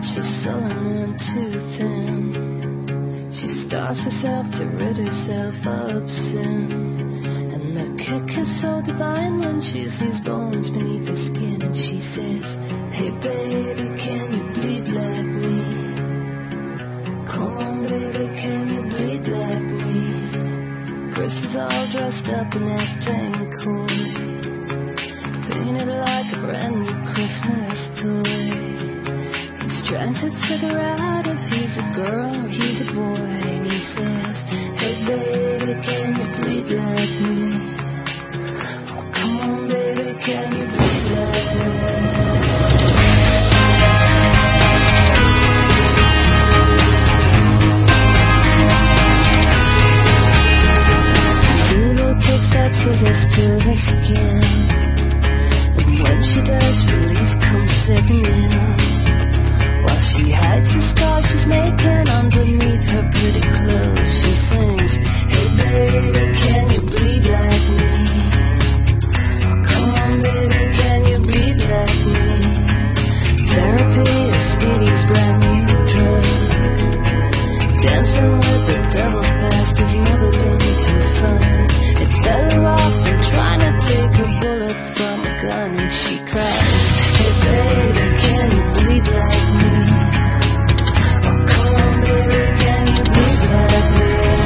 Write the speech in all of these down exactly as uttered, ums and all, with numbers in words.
and she's sullen and too thin. She starves herself to rid herself of sin. And the kick is so divine when she sees bones beneath her skin. And she says, hey baby, can you bleed like me? Come on baby, can you bleed like me? Chris is all dressed up in acting cool, painted like a brand new Christmas toy. He's trying to figure out if he's a girl or he's a boy. And he says, hey baby, can you bleed like me? Oh, come on baby, can you bleed like me? Scissors to the skin, and when she does, relief comes sitting in. While she hides the scars she's making underneath her pretty clothes, she sings, hey baby, can you bleed like me? Oh, come on baby, can you bleed like me? Therapy is Speedy's brand new drug. Dancing with the devil's past has never been too fun. It's better off than trying to take a bullet from a gun. And she cries, hey baby, can you bleed like me? Oh come on baby, can you bleed like me?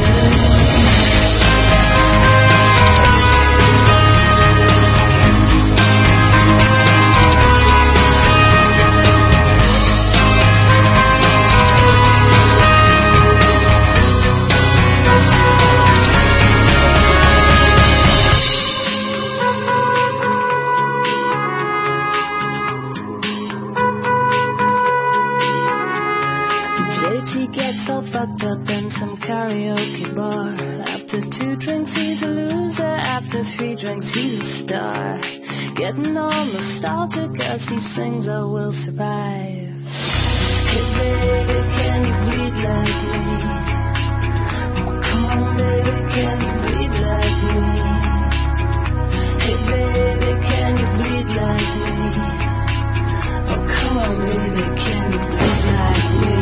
Gets all fucked up in some karaoke bar. After two drinks he's a loser, after three drinks he's a star. Getting all nostalgic as he sings I Will Survive. Hey baby, can you bleed like me? Oh come on baby, can you bleed like me? Hey baby, can you bleed like me? Oh come on baby, can you bleed like me?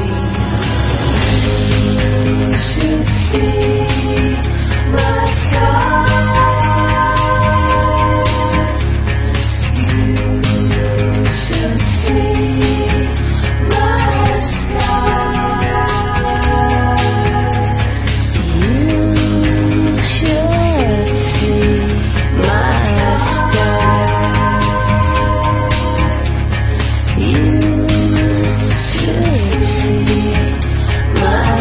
You should see my scars. You should see my scars. You should see my scars. You should see my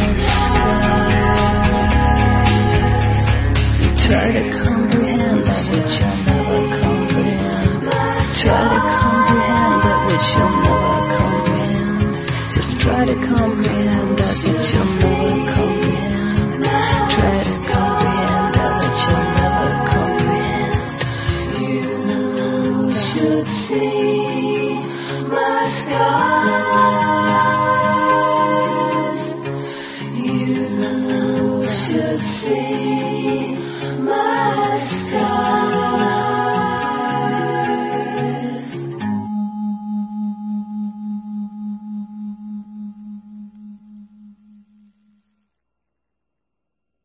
try to comprehend that which you'll never comprehend. Try to comprehend that which you'll never comprehend. Just try to comprehend that which you'll never comprehend. Try to comprehend that which you'll never comprehend. You should see my scars. You should see